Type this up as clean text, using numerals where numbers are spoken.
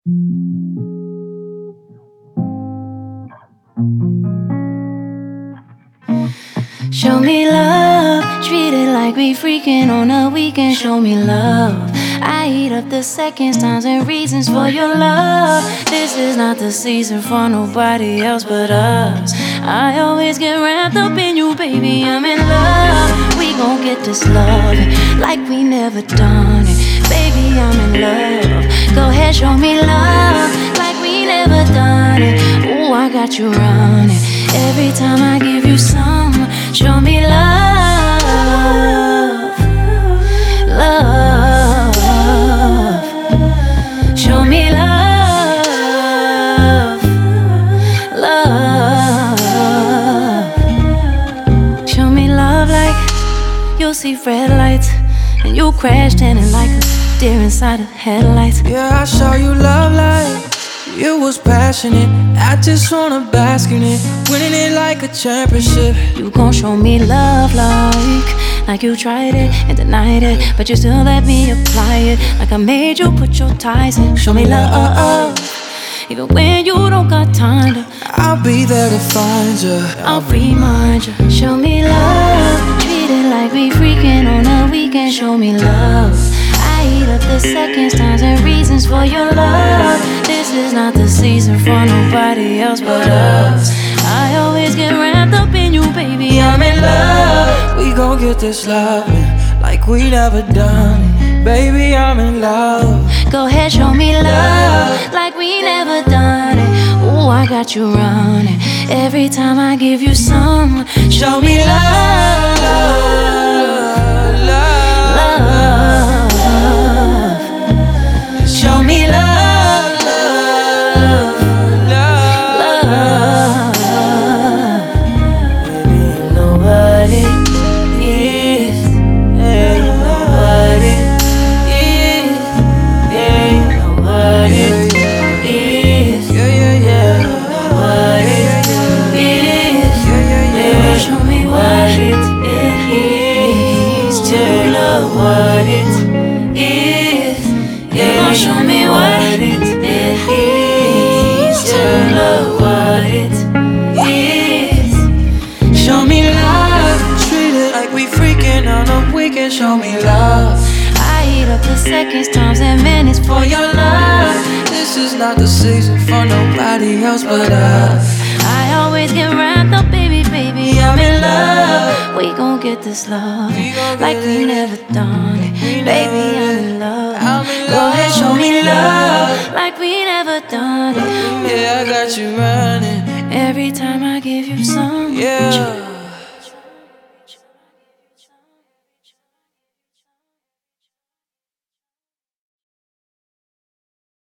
Show me love, treat it like we freaking on a weekend. Show me love, I eat up the seconds, times, and reasons for your love. This is not the season for nobody else but us. I always get wrapped up in you, baby, I'm in love. We gon' get this love like we never done it. Baby, I'm in love. Go ahead, show me love like we never done it. Ooh, I got you running every time I give you some. Show me love, love. Show me love, love. Show me love like you'll see red lights and you crashed in it like a deer inside of headlights. Yeah, I saw you love like you was passionate. I just wanna bask in it, winning it like a championship. You gon' show me love like you tried it and denied it, but you still let me apply it. Like I made you put your ties in. Show me love, even when you don't got time to. I'll be there to find you. I'll remind you. Show me love, treat it like we freaking on a weekend. Show me love, I eat up the seconds, times, and reasons for your love. This is not the season for nobody else but us. I always get wrapped up in you, baby, I'm in love. We gon' get this love like we never done it. Baby, I'm in love. Go ahead, show me love like we never done it. Ooh, I got you running every time I give you some. Show me love, love, love. Show me love, love, love. Baby, you know what it is. Yeah, you know what it is. Yeah, you know what it is. Yeah, yeah, yeah. You know what it is. Yeah, show me what it is to love what it is. Yeah, show me what it is to love what it is. Show me love, Treat it like we freaking on a weekend. Show me love. I eat up the seconds, times, and minutes for your love. This is not the season for nobody else but us. I always get wrapped up, baby, baby, I'm in love. We gon' get this love like we never done it. Baby, I'm in love. Go ahead, show me love like we never done it. Yeah, I got you running. Every time I give you some. Yeah.